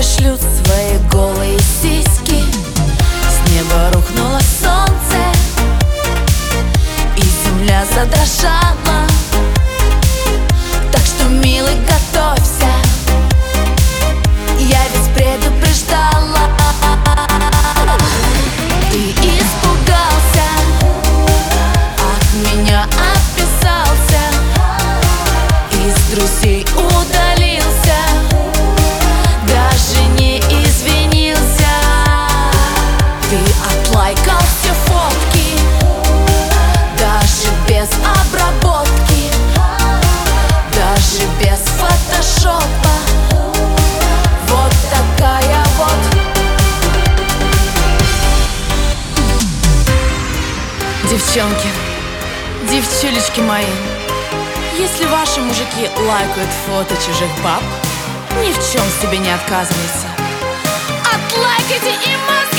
шлют свои голые сиськи. С неба рухнуло солнце, и земля задрожала. Так что, милый, готовься, я ведь предупреждала. Ты испугался, от меня отписался, из друзей удалился, даже не извинился. Ты отлайкал все фотки, даже без обработки, даже без фотошопа. Вот такая вот. Девчонки, девчулечки мои, если ваши мужики лайкают фото чужих баб, ни в чем себе не отказывайте. Отлайкайте и